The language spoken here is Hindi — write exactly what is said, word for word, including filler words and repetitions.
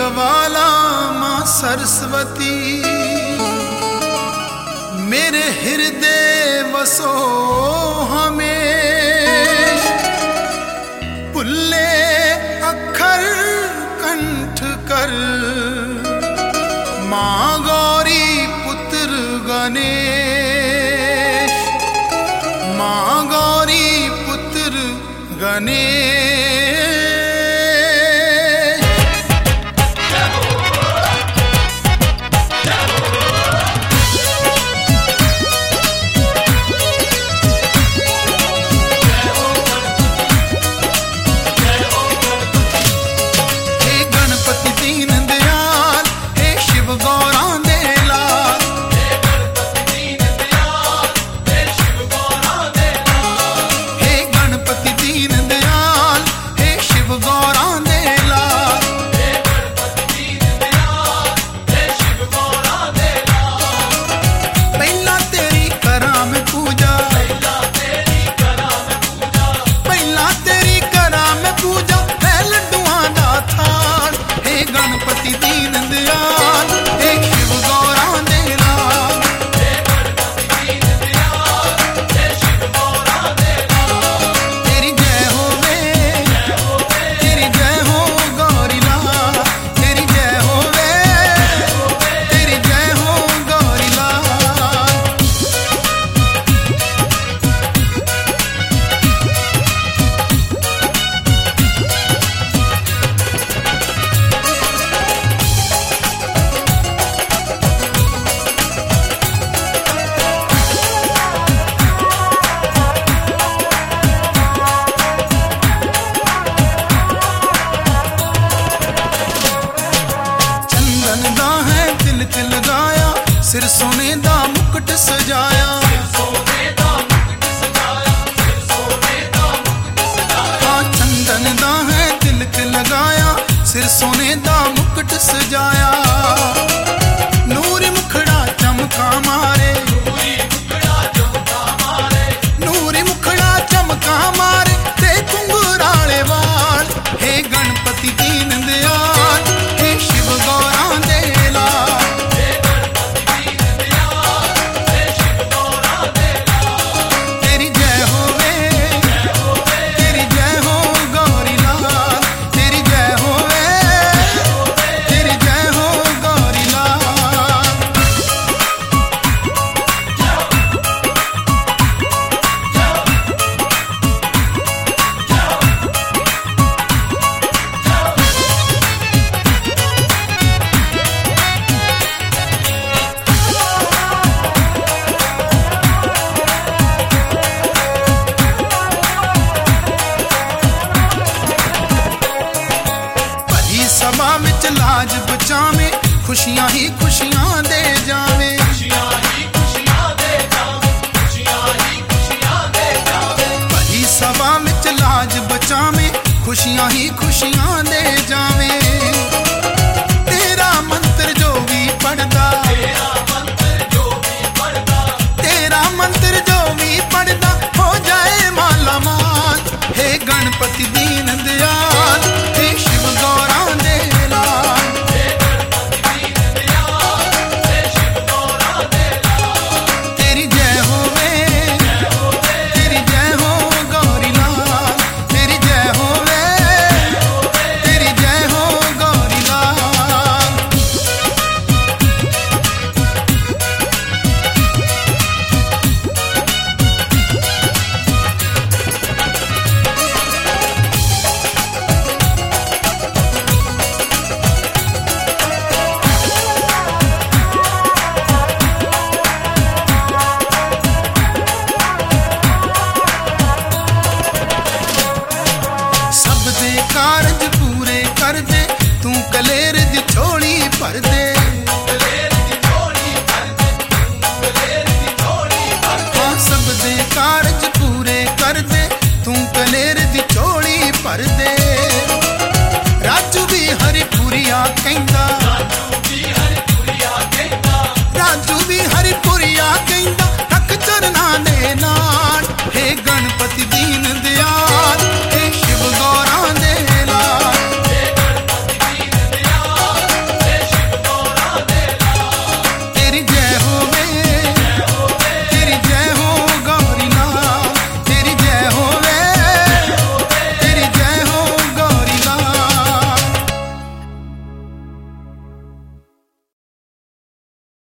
ज्वाला माँ सरस्वती, मेरे हृदय वसो हमें, पुल्ले अक्षर कंठ कर, माँ गौरी पुत्र गणेश, माँ गौरी पुत्र गणेश। सिर सोने दा मुकुट सजाया, हाँ चंदन दा है तिलक लगाया, सिर सोने दा मुकुट सजाया, नूरी मुखड़ा चमका मारे, नूरी मुखड़ा चमका मारे, ते घुंघराले वाल, हे गणपति दीन दयाल, हे शिव गौरा दे लाल। सभा विच लाज बचावे, खुशियां ही खुशियां दे जावे, भली सभा विच लाज बचावे, खुशियां ही खुशियां दे जावे। तेरा मंत्र जो भी पढ़दा, तेरा मंत्र जो भी पढ़दा,